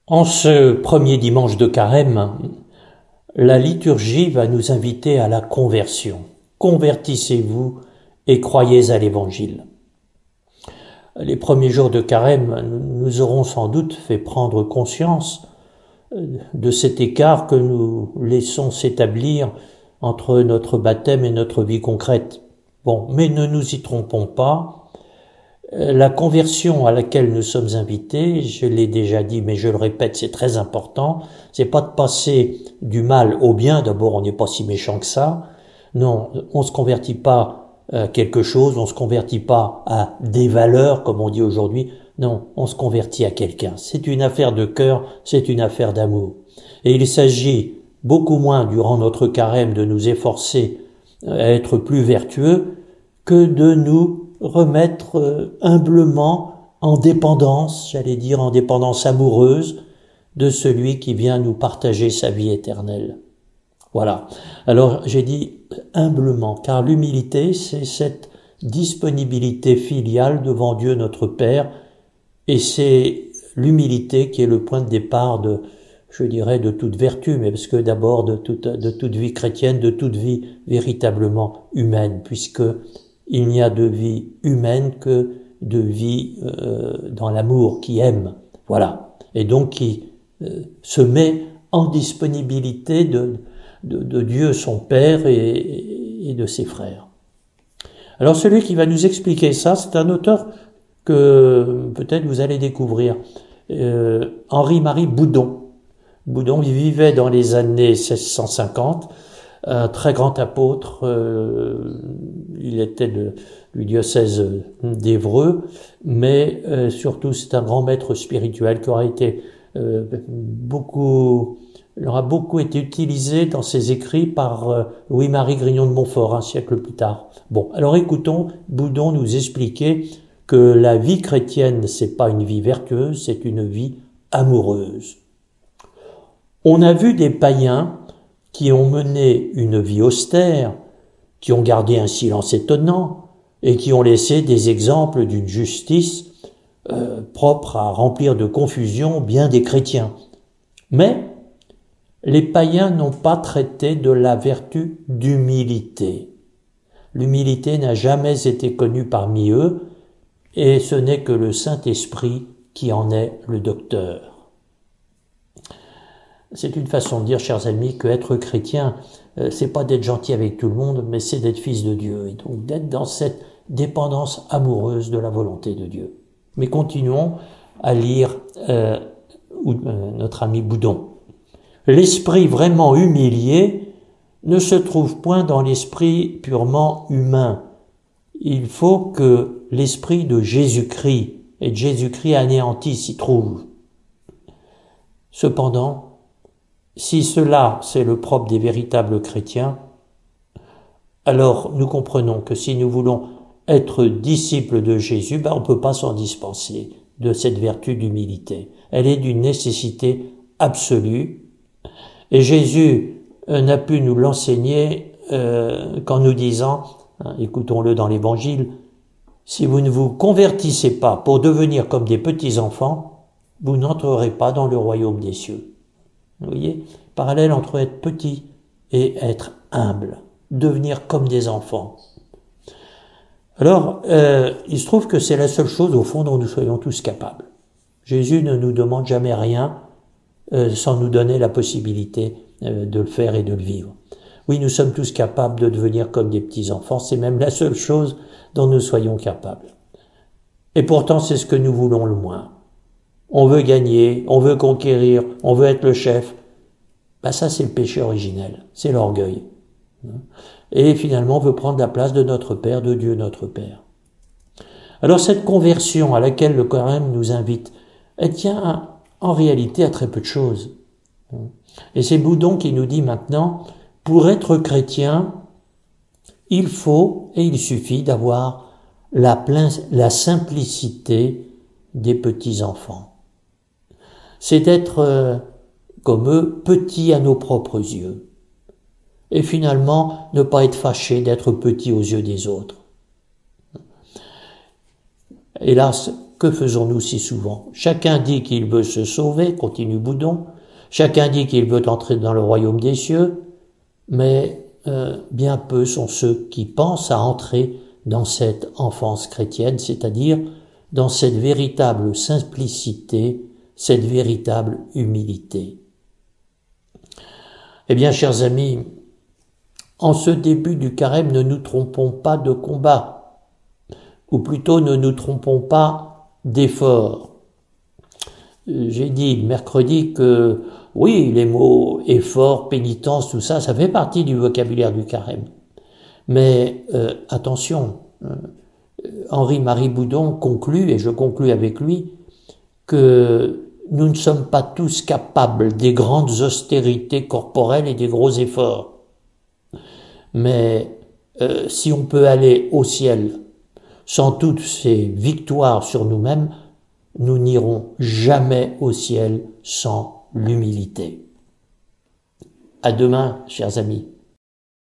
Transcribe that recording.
En ce premier dimanche de Carême, la liturgie va nous inviter à la conversion. Convertissez-vous et croyez à l'Évangile. Les premiers jours de Carême nous auront sans doute fait prendre conscience de cet écart que nous laissons s'établir entre notre baptême et notre vie concrète. Bon, mais ne nous y trompons pas. La conversion à laquelle nous sommes invités, je l'ai déjà dit, mais je le répète, c'est très important. C'est pas de passer du mal au bien. D'abord, on n'est pas si méchant que ça. Non, on se convertit pas à quelque chose, on se convertit pas à des valeurs, comme on dit aujourd'hui. Non, on se convertit à quelqu'un. C'est une affaire de cœur, c'est une affaire d'amour. Et il s'agit beaucoup moins, durant notre carême, de nous efforcer à être plus vertueux que de nous remettre humblement en dépendance, j'allais dire en dépendance amoureuse, de celui qui vient nous partager sa vie éternelle. Voilà. Alors j'ai dit humblement, car l'humilité, c'est cette disponibilité filiale devant Dieu notre Père, et c'est l'humilité qui est le point de départ de, je dirais, de toute vertu, mais parce que d'abord de toute vie chrétienne, de toute vie véritablement humaine, puisque il n'y a de vie humaine que de vie dans l'amour, qui aime, voilà, et donc qui se met en disponibilité de Dieu son Père et de ses frères. Alors celui qui va nous expliquer ça, c'est un auteur que peut-être vous allez découvrir, Henri-Marie Boudon. Boudon, il vivait dans les années 1650, un très grand apôtre, il était du diocèse d'Évreux, mais surtout c'est un grand maître spirituel qui aura été il aura beaucoup été utilisé dans ses écrits par Louis-Marie Grignon de Montfort, un siècle plus tard. Bon, alors écoutons Boudon nous expliquer que la vie chrétienne, c'est pas une vie vertueuse, c'est une vie amoureuse. On a vu des païens qui ont mené une vie austère, qui ont gardé un silence étonnant et qui ont laissé des exemples d'une justice propre à remplir de confusion bien des chrétiens. Mais les païens n'ont pas traité de la vertu d'humilité. L'humilité n'a jamais été connue parmi eux, et ce n'est que le Saint-Esprit qui en est le docteur. C'est une façon de dire, chers amis, que être chrétien, c'est pas d'être gentil avec tout le monde, mais c'est d'être fils de Dieu, et donc d'être dans cette dépendance amoureuse de la volonté de Dieu. Mais continuons à lire notre ami Boudon. L'esprit vraiment humilié ne se trouve point dans l'esprit purement humain. Il faut que l'esprit de Jésus-Christ et de Jésus-Christ anéanti s'y trouve. Cependant, si cela c'est le propre des véritables chrétiens, alors nous comprenons que si nous voulons être disciples de Jésus, on ne peut pas s'en dispenser de cette vertu d'humilité. Elle est d'une nécessité absolue. Et Jésus n'a pu nous l'enseigner qu'en nous disant, écoutons-le dans l'Évangile, si vous ne vous convertissez pas pour devenir comme des petits-enfants, vous n'entrerez pas dans le royaume des cieux. Vous voyez, parallèle entre être petit et être humble, devenir comme des enfants. Alors, il se trouve que c'est la seule chose au fond dont nous soyons tous capables. Jésus ne nous demande jamais rien sans nous donner la possibilité de le faire et de le vivre. Oui, nous sommes tous capables de devenir comme des petits-enfants, c'est même la seule chose dont nous soyons capables. Et pourtant, c'est ce que nous voulons le moins. On veut gagner, on veut conquérir, on veut être le chef. Ça, c'est le péché originel, c'est l'orgueil. Et finalement, on veut prendre la place de notre Père, de Dieu notre Père. Alors cette conversion à laquelle le Carême nous invite, elle tient en réalité à très peu de choses. Et c'est Boudon qui nous dit maintenant, pour être chrétien, il faut et il suffit d'avoir la simplicité des petits-enfants. C'est d'être, comme eux, petits à nos propres yeux. Et finalement, ne pas être fâché d'être petit aux yeux des autres. Hélas, que faisons-nous si souvent? Chacun dit qu'il veut se sauver, continue Boudon, chacun dit qu'il veut entrer dans le royaume des cieux, mais bien peu sont ceux qui pensent à entrer dans cette enfance chrétienne, c'est-à-dire dans cette véritable simplicité, cette véritable humilité. Eh bien, chers amis, en ce début du carême, ne nous trompons pas de combat, ou plutôt ne nous trompons pas d'effort. J'ai dit mercredi que oui, les mots effort, pénitence, tout ça, ça fait partie du vocabulaire du carême. Mais attention, Henri-Marie Boudon conclut, et je conclus avec lui, que nous ne sommes pas tous capables des grandes austérités corporelles et des gros efforts. Mais si on peut aller au ciel sans toutes ces victoires sur nous-mêmes, nous n'irons jamais au ciel sans l'humilité. À demain, chers amis.